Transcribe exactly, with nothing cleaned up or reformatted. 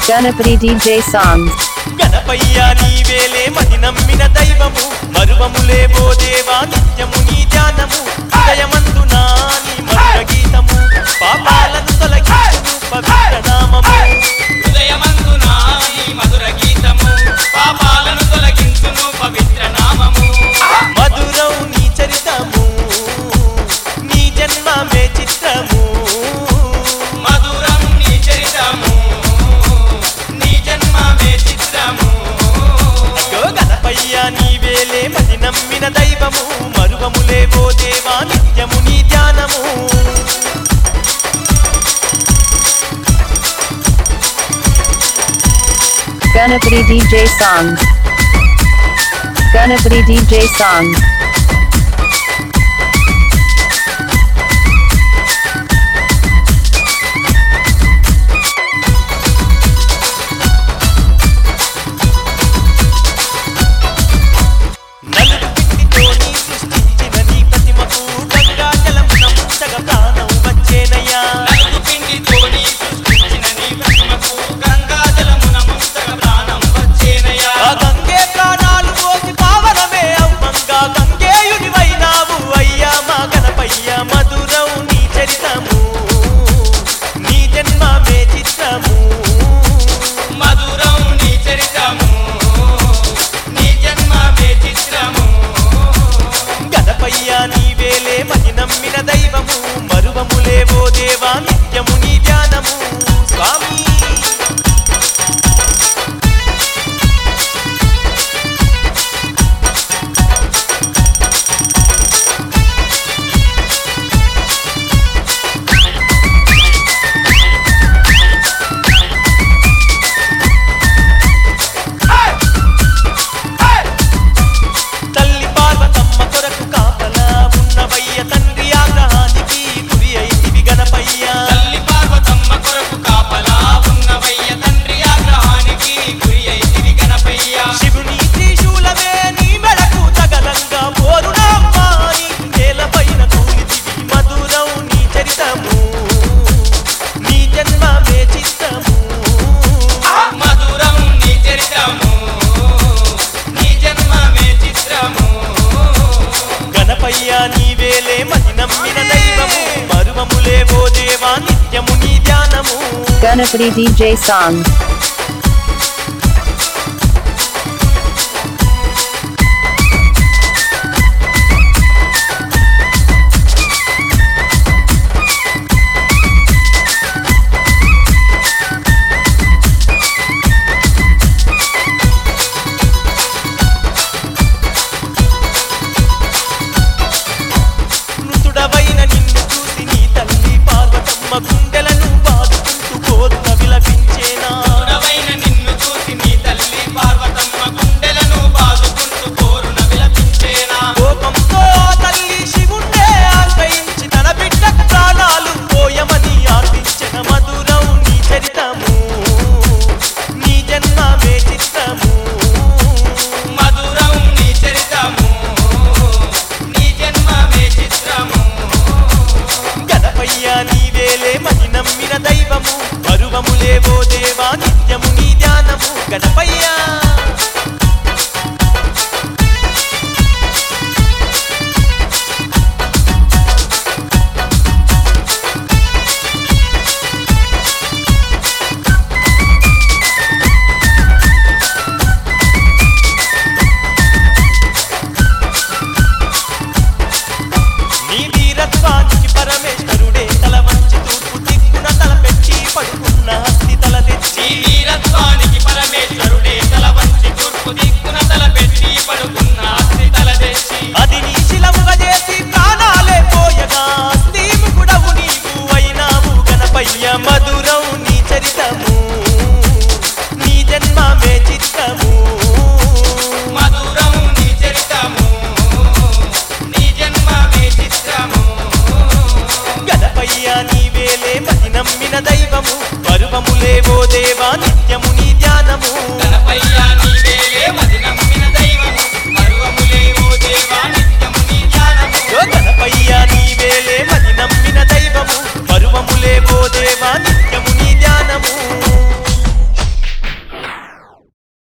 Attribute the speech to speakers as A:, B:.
A: Ganapati D J songs.
B: Ganapayya నీవేలే మది నమ్మిన దైవము మరువములేవో దేవా నిత్యము నీ ధ్యానము హృదయమందునా నీ మధుర గీతము పాపాలను తొలగించును పవిత్ర నామము
C: హృదయమందునా నీ మధుర గీతము పాపాలను తొలగించును పవిత్ర నామము
B: మధురం నీ చరితము నీ జన్మమే చిత్రము
C: మధురం నీ చరితము నీ జన్మమే చిత్రము
B: గణపయ్య నీవేలే మది నమ్మిన దైవము మరువములేవో దేవా నిత్యము నీ ధ్యానము
A: Ganapati D J songs. Ganapati D J songs.
B: నలుగు పిట్టితో నీ సృష్టించిన నీ ప్రతిమకు గంగా జలమున ముంచగ ప్రాణం వచ్చేనయ్యా
C: నలుగు పిండితో నీ సృష్టించిన నీ ప్రతిమకు గంగా జలమున ముంచగ ప్రాణం వచ్చేనయ్యా
B: ఆ గంగే ప్రాణాలు పోసి పావనమే అమ్మంగా గంగేయుడివైనావు అయ్యా మా గణపయ్య మధురం నీ చరితము నీ జన్మమే చిత్రము
C: మధురం నీ చరితము నీ జన్మమే చిత్రము
B: గణపయ్య నీవేలే మది నమ్మిన దైవము మరువములేవో దేవా నిత్యము నీ ధ్యానము స్వామి తల్లి పార్వతమ్మ కొరకు కాపలా ఉన్నవయ్య తండ్రి ఆగ్రహానికి గురి అయితివి గణపయ్య
C: తల్లి పార్వతమ్మ కొరకు కాపలా ఉన్నవయ్య తండ్రి ఆగ్రహానికి గురి అయితివి గణపయ్య
B: శివుని త్రిశూలమే నీ మెడకు తగలంగా పోరునమ్మా నీ నేలపైన కూలితివి మధురం నీ చరితము నీ జన్మమే చిత్తము
C: మధురం నీ చరితము నీ జన్మమే చిత్రము
B: గణపయ్య నీవేలే మది నమ్మిన దైవము మరువములేవో దేవా నిత్యము నీ ధ్యానము
A: Ganapati D J songs.
B: మృతుడవైన నిన్ను చూసి నీ తల్లి పార్వతమ్మ గుండెలను బాదుకుంటూ కోరున విలపించేనా
C: గుణమైన నిన్ను చూసి నీ తల్లి పార్వతమ్మ గుండెలను బాదుకుంటూ కోరున విలపించేనా
B: కోపంతో ఆ తల్లి శివుణ్ణే ఆశ్రయించి తన బిడ్డ ప్రాణాలు పోయమని ఆశించిన మధురం నీ చరితము నీ జన్మమే చిత్తము
C: మధురం నీ చరితము నీ జన్మమే చిత్రము
B: గణపయ్య నీవేలే మది నమ్మిన దైవము మరువములేవో దేవా నిత్యము నీ ధ్యానము గణపయ్య నీ వీరత్వానికి పరమేశ్వరుడే తల వంచి తూర్పు దిక్కున తల పెట్టి పడుకున్న హస్తి తల తెచ్చి
C: నీ వీరత్వానికి పరమేశ్వరుడే తల వంచి తూర్పు దిక్కున తల పెట్టి పడుకున్న అస్తి తల తెచ్చి
B: అది నీ శిలముగా చేసి ప్రాణాలే పోయగా శ్రీముకుడవు నీవు అయినావు గణపయ్య మధురం నీ చరితము నీ జన్మమే చిత్తము
C: మధురం నీ చరితము నీ జన్మమే చిత్రము
B: గణపయ్య నీవేలే మది నమ్మిన దైవము పరువములేవో దేవా నిత్యము నీ ధ్యానము
C: గణపయ్య నీవేలే మది నమ్మిన దైవము మరువములేవో దేవా నిత్యము నీ ధ్యానము
B: గణపయ్య నీవేలే మది నమ్మిన దైవము పరువములేవో దేవా